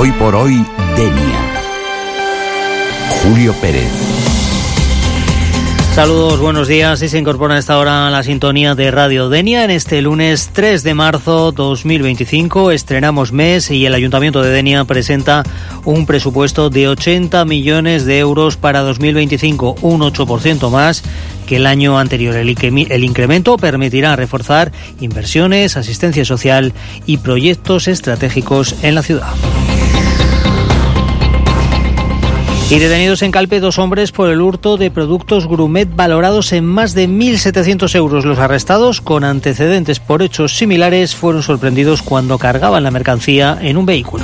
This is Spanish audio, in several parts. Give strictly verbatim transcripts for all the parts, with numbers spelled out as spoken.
Hoy por hoy, Denia. Julio Pérez. Saludos, buenos días. Y se incorpora a esta hora a la sintonía de Radio Denia. En este lunes tres de marzo dos mil veinticinco estrenamos mes y el Ayuntamiento de Denia presenta un presupuesto de ochenta millones de euros para dos mil veinticinco, un ocho por ciento más que el año anterior. El, el incremento permitirá reforzar inversiones, asistencia social y proyectos estratégicos en la ciudad. Y detenidos en Calpe dos hombres por el hurto de productos Grumet valorados en más de mil setecientos euros. Los arrestados, con antecedentes por hechos similares, fueron sorprendidos cuando cargaban la mercancía en un vehículo.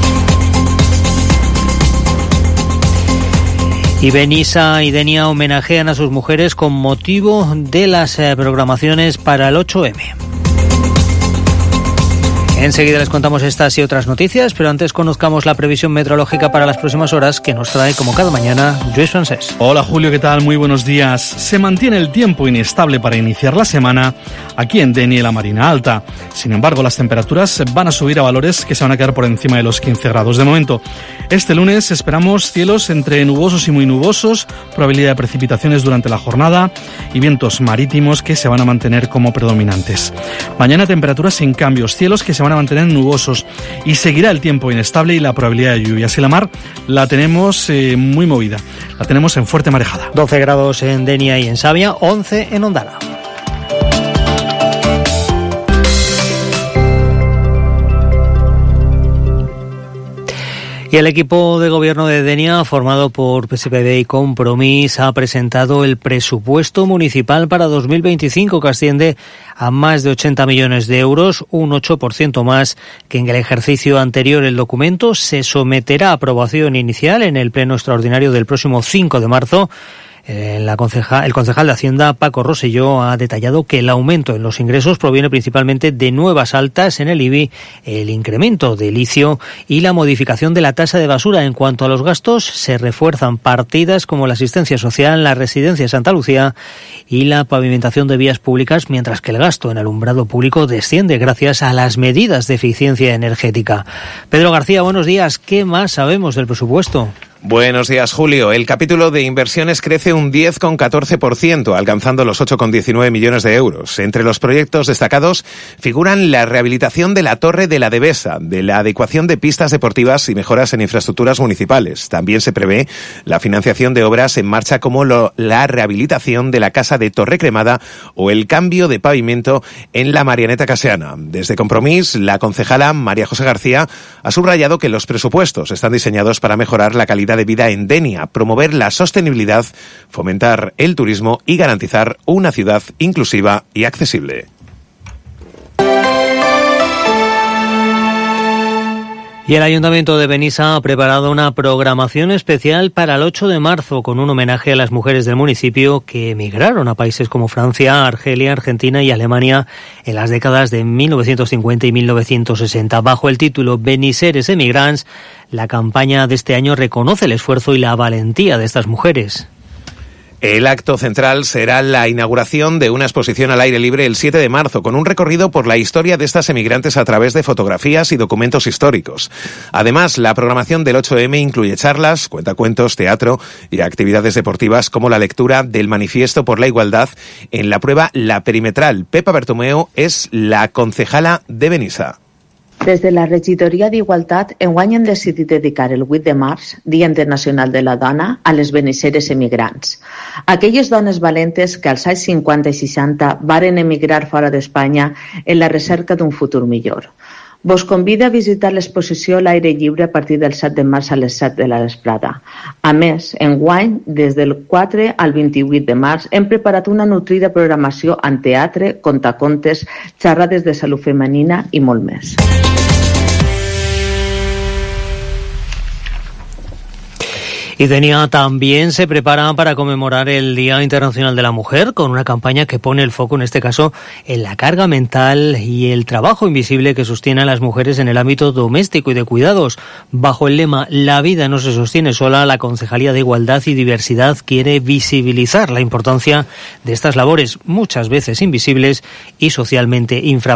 Y Benissa y Denia homenajean a sus mujeres con motivo de las programaciones para el ocho eme. Enseguida les contamos estas y otras noticias, pero antes conozcamos la previsión meteorológica para las próximas horas que nos trae, como cada mañana, Lluís Francés. Hola Julio, ¿qué tal? Muy buenos días. Se mantiene el tiempo inestable para iniciar la semana aquí en Denia y la Marina Alta. Sin embargo, las temperaturas van a subir a valores que se van a quedar por encima de los quince grados de momento. Este lunes esperamos cielos entre nubosos y muy nubosos, probabilidad de precipitaciones durante la jornada y vientos marítimos que se van a mantener como predominantes. Mañana temperaturas sin cambios, cielos que se van a mantener nubosos y seguirá el tiempo inestable y la probabilidad de lluvias. Y la mar la tenemos eh, muy movida, la tenemos en fuerte marejada. doce grados en Denia y en Savia, once en Ondara. Y el equipo de gobierno de Denia, formado por P S P B y Compromís, ha presentado el presupuesto municipal para dos mil veinticinco, que asciende a más de ochenta millones de euros, un ocho por ciento más que en el ejercicio anterior. El documento se someterá a aprobación inicial en el pleno extraordinario del próximo cinco de marzo. La conceja, el concejal de Hacienda, Paco Rosselló, ha detallado que el aumento en los ingresos proviene principalmente de nuevas altas en el I B I, el incremento del licio y la modificación de la tasa de basura. En cuanto a los gastos, se refuerzan partidas como la asistencia social, la residencia Santa Lucía y la pavimentación de vías públicas, mientras que el gasto en alumbrado público desciende gracias a las medidas de eficiencia energética. Pedro García, buenos días. ¿Qué más sabemos del presupuesto? Buenos días, Julio. El capítulo de inversiones crece un diez coma catorce por ciento, alcanzando los ocho coma diecinueve millones de euros. Entre los proyectos destacados figuran la rehabilitación de la Torre de la Devesa, de la adecuación de pistas deportivas y mejoras en infraestructuras municipales. También se prevé la financiación de obras en marcha como lo, la rehabilitación de la Casa de Torre Cremada o el cambio de pavimento en la Marianeta Caseana. Desde Compromís, la concejala María José García ha subrayado que los presupuestos están diseñados para mejorar la calidad de vida en Denia, promover la sostenibilidad, fomentar el turismo y garantizar una ciudad inclusiva y accesible. Y el Ayuntamiento de Benissa ha preparado una programación especial para el ocho de marzo con un homenaje a las mujeres del municipio que emigraron a países como Francia, Argelia, Argentina y Alemania en las décadas de mil novecientos cincuenta y mil novecientos sesenta. Bajo el título Benisseres Emigrants, la campaña de este año reconoce el esfuerzo y la valentía de estas mujeres. El acto central será la inauguración de una exposición al aire libre el siete de marzo, con un recorrido por la historia de estas emigrantes a través de fotografías y documentos históricos. Además, la programación del ocho eme incluye charlas, cuentacuentos, teatro y actividades deportivas como la lectura del Manifiesto por la Igualdad en la prueba La Perimetral. Pepa Bertomeu és la concejala de Benissa. Des de la regidoria d'Igualtat, enguany hem decidit dedicar el vuit de març, Dia Internacional de la Dona, a les benisseres emigrants. Aquelles dones valentes que als anys cinquanta i seixanta varen emigrar fora d'Espanya en la recerca d'un futur millor. Vos convida a visitar l'exposició a l'aire lliure a partir del set de març a les set de la vesprada. A més, enguany, des del quatre al vint-i-vuit de març, hem preparat una nutrida programació en teatre, contacontes, xerrades de salut femenina i molt més. Y Denia también se prepara para conmemorar el Día Internacional de la Mujer con una campaña que pone el foco, en este caso, en la carga mental y el trabajo invisible que sostiene a las mujeres en el ámbito doméstico y de cuidados. Bajo el lema "La vida no se sostiene sola", la Concejalía de Igualdad y Diversidad quiere visibilizar la importancia de estas labores, muchas veces invisibles y socialmente infravaloradas.